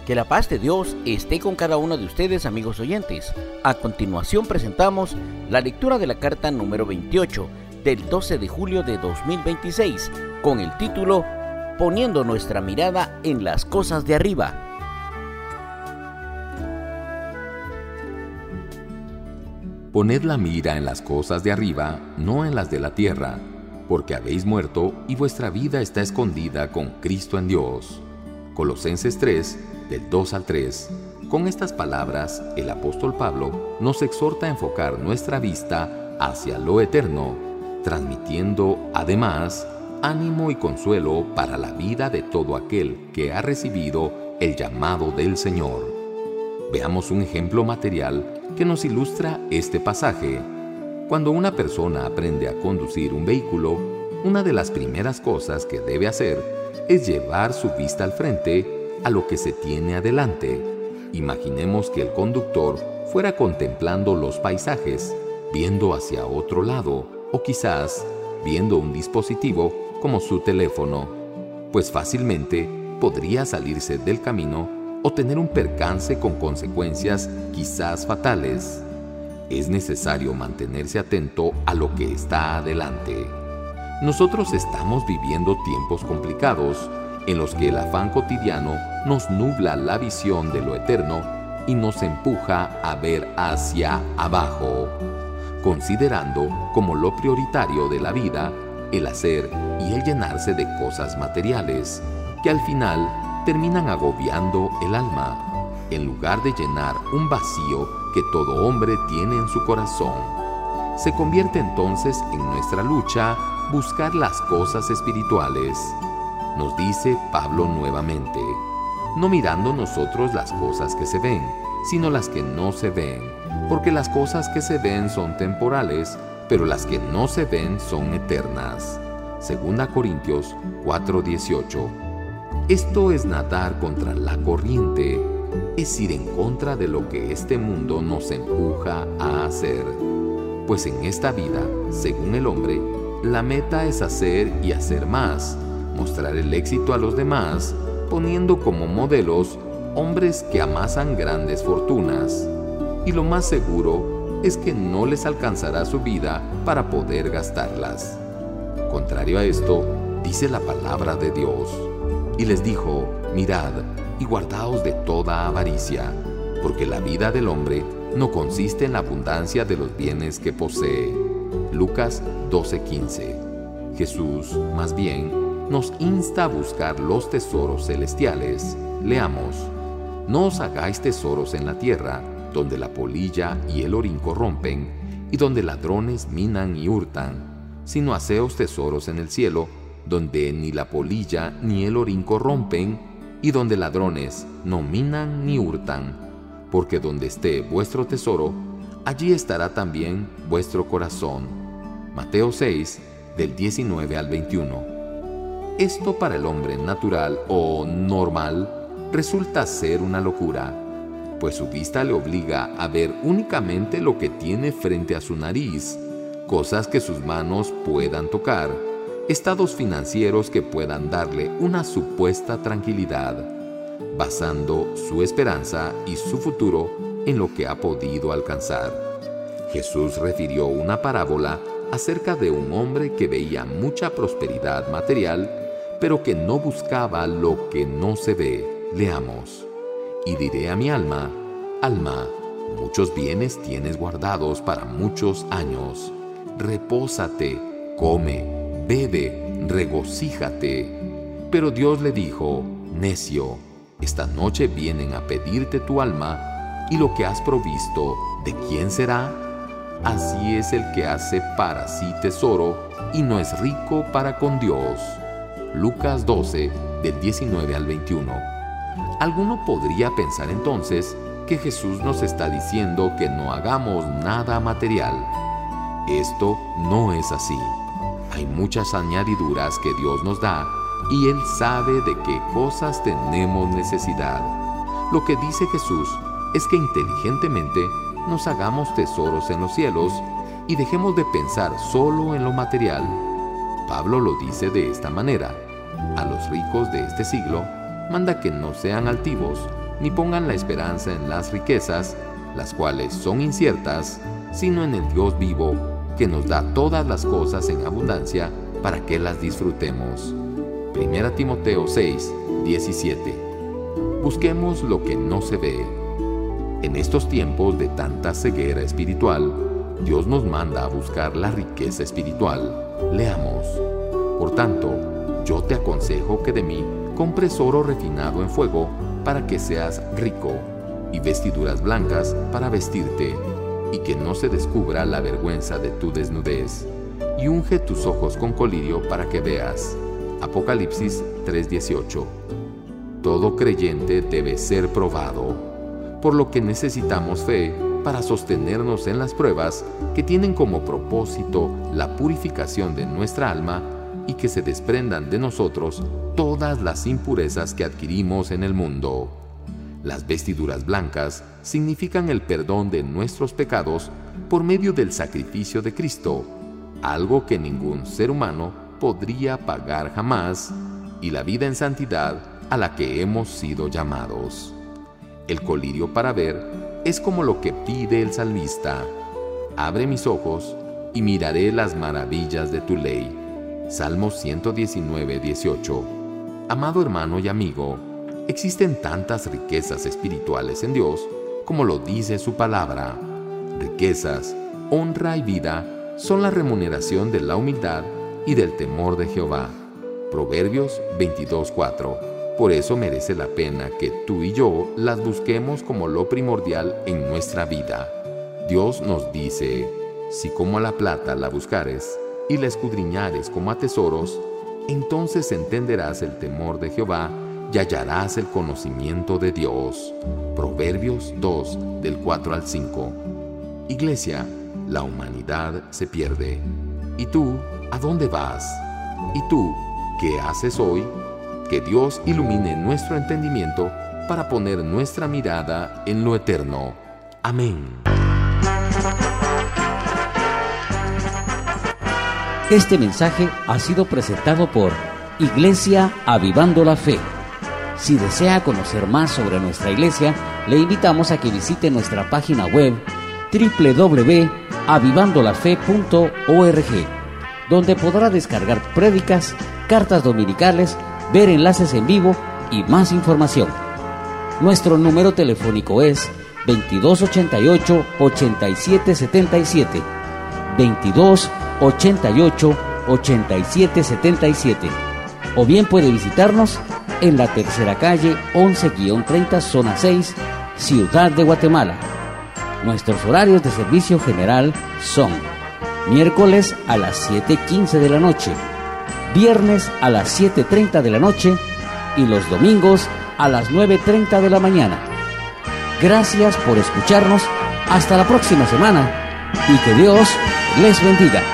Que la paz de Dios esté con cada uno de ustedes, amigos oyentes. A continuación presentamos la lectura de la carta número 28 del 12 de julio de 2026 con el título Poniendo nuestra mirada en las cosas de arriba. Poned la mira en las cosas de arriba, no en las de la tierra, porque habéis muerto y vuestra vida está escondida con Cristo en Dios. Colosenses 3, del 2 al 3. Con estas palabras, el apóstol Pablo nos exhorta a enfocar nuestra vista hacia lo eterno, transmitiendo, además, ánimo y consuelo para la vida de todo aquel que ha recibido el llamado del Señor. Veamos un ejemplo material que nos ilustra este pasaje. Cuando una persona aprende a conducir un vehículo, una de las primeras cosas que debe hacer es llevar su vista al frente a lo que se tiene adelante. Imaginemos que el conductor fuera contemplando los paisajes, viendo hacia otro lado, o quizás viendo un dispositivo como su teléfono, pues fácilmente podría salirse del camino o tener un percance con consecuencias quizás fatales. Es necesario mantenerse atento a lo que está adelante. Nosotros estamos viviendo tiempos complicados en los que el afán cotidiano nos nubla la visión de lo eterno y nos empuja a ver hacia abajo, considerando como lo prioritario de la vida el hacer y el llenarse de cosas materiales, que al final terminan agobiando el alma, en lugar de llenar un vacío que todo hombre tiene en su corazón. Se convierte entonces en nuestra lucha buscar las cosas espirituales. Nos dice Pablo nuevamente, no mirando nosotros las cosas que se ven, sino las que no se ven, porque las cosas que se ven son temporales, pero las que no se ven son eternas. 2 Corintios 4:18. Esto es nadar contra la corriente, es ir en contra de lo que este mundo nos empuja a hacer. Pues en esta vida, según el hombre, la meta es hacer y hacer más, mostrar el éxito a los demás, poniendo como modelos hombres que amasan grandes fortunas. Y lo más seguro es que no les alcanzará su vida para poder gastarlas. Contrario a esto, dice la palabra de Dios. Y les dijo, mirad y guardaos de toda avaricia, porque la vida del hombre no consiste en la abundancia de los bienes que posee. Lucas 12:15. Jesús, más bien, nos insta a buscar los tesoros celestiales. Leamos, no os hagáis tesoros en la tierra, donde la polilla y el orín corrompen, y donde ladrones minan y hurtan, sino haceos tesoros en el cielo, donde ni la polilla ni el orín corrompen, y donde ladrones no minan ni hurtan, porque donde esté vuestro tesoro, allí estará también vuestro corazón. Mateo 6, del 19 al 21. Esto para el hombre natural o normal resulta ser una locura, pues su vista le obliga a ver únicamente lo que tiene frente a su nariz, cosas que sus manos puedan tocar, estados financieros que puedan darle una supuesta tranquilidad, basando su esperanza y su futuro en lo que ha podido alcanzar. Jesús refirió una parábola acerca de un hombre que veía mucha prosperidad material, pero que no buscaba lo que no se ve. Leamos. Y diré a mi alma, alma, muchos bienes tienes guardados para muchos años. Repósate, come, bebe, regocíjate. Pero Dios le dijo, necio, esta noche vienen a pedirte tu alma, y lo que has provisto, ¿de quién será? Así es el que hace para sí tesoro y no es rico para con Dios. Lucas 12, del 19 al 21. Alguno podría pensar entonces que Jesús nos está diciendo que no hagamos nada material. Esto no es así. Hay muchas añadiduras que Dios nos da y Él sabe de qué cosas tenemos necesidad. Lo que dice Jesús es que inteligentemente nos hagamos tesoros en los cielos y dejemos de pensar solo en lo material. Pablo lo dice de esta manera: a los ricos de este siglo manda que no sean altivos, ni pongan la esperanza en las riquezas, las cuales son inciertas, sino en el Dios vivo, que nos da todas las cosas en abundancia para que las disfrutemos. 1 Timoteo 6, 17. Busquemos lo que no se ve. En estos tiempos de tanta ceguera espiritual, Dios nos manda a buscar la riqueza espiritual. Leamos. Por tanto, yo te aconsejo que de mí compres oro refinado en fuego para que seas rico, y vestiduras blancas para vestirte, y que no se descubra la vergüenza de tu desnudez, y unge tus ojos con colirio para que veas. Apocalipsis 3:18. Todo creyente debe ser probado, por lo que necesitamos fe para sostenernos en las pruebas que tienen como propósito la purificación de nuestra alma y que se desprendan de nosotros todas las impurezas que adquirimos en el mundo. Las vestiduras blancas significan el perdón de nuestros pecados por medio del sacrificio de Cristo, algo que ningún ser humano podría pagar jamás, y la vida en santidad a la que hemos sido llamados. El colirio para ver es como lo que pide el salmista: abre mis ojos y miraré las maravillas de tu ley. Salmos 119:18. Amado hermano y amigo, existen tantas riquezas espirituales en Dios como lo dice su palabra. Riquezas, honra y vida son la remuneración de la humildad y del temor de Jehová. Proverbios 22:4. Por eso merece la pena que tú y yo las busquemos como lo primordial en nuestra vida. Dios nos dice: si como a la plata la buscares y la escudriñares como a tesoros, entonces entenderás el temor de Jehová y hallarás el conocimiento de Dios. Proverbios 2, del 4 al 5. Iglesia, la humanidad se pierde. ¿Y tú, a dónde vas? ¿Y tú, qué haces hoy? Que Dios ilumine nuestro entendimiento para poner nuestra mirada en lo eterno. Amén. Este mensaje ha sido presentado por Iglesia Avivando la Fe. Si desea conocer más sobre nuestra iglesia, le invitamos a que visite nuestra página web www.avivandolafe.org, donde podrá descargar prédicas, cartas dominicales, ver enlaces en vivo y más información. Nuestro número telefónico es 2288-8777, 2288-8777, o bien puede visitarnos en la tercera calle 11-30, zona 6, Ciudad de Guatemala. Nuestros horarios de servicio general son miércoles a las 7:15 de la noche, viernes a las 7:30 de la noche y los domingos a las 9:30 de la mañana. Gracias por escucharnos. Hasta la próxima semana y que Dios les bendiga.